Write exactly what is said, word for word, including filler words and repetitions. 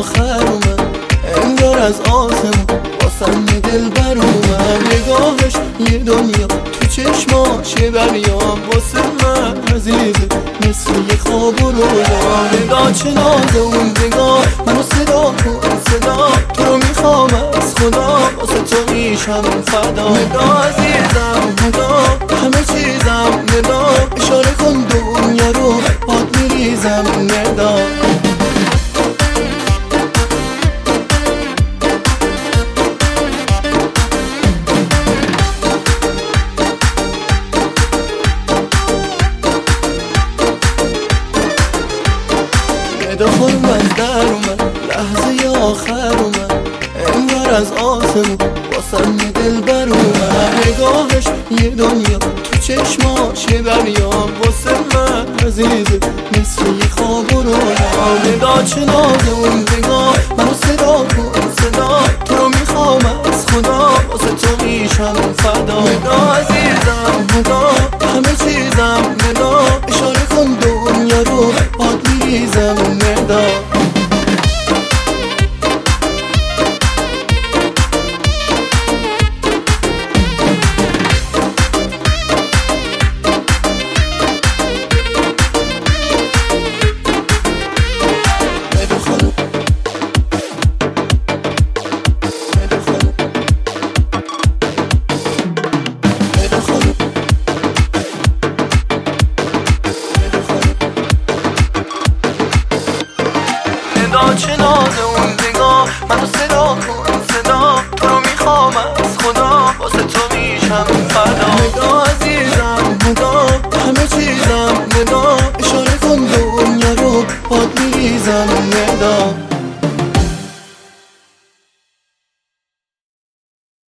آخر اومد، انگار از آسمون واسم یه دلبر اومد. نگاهش یه دنیا، تو چشماش یه دریا، واسه من عزیزه مثل یه خواب و رویا. نگاه چه نازه اون نگاه، منو صدا کن صدا، تو رو میخوام از خدا، واسه تو میشم فدا. نگاه عزیزم نگاه، همه چیزم نگاه، اشاره کن دنیا رو باد میریزم ندا. دخلم از در اومد، لحظه آخر اومد، انگار از آسمون واسم یه دلبر اومد. نگاهش یه دنیا، تو چشماش یه دریا، واسه من عزیزه مثل یه خواب و رویا. نگاه چه نازه اون نگاه، منو صدا کن صدا، تو رو میخوام از خدا، واسه تو میشم فدا. نگاه عزیزم نگاه، همه چیزم نگاه، اشاره کن دنیا رو باد میریزم ندا. چه نازه اون نگاه، منو صدا کن صدا، تو رو میخوام از خدا، واسه تو میشم فدا. نگاه عزیزم نگاه، همه چیزم نگاه، اشاره کن دنیا رو باد میریزم ندا.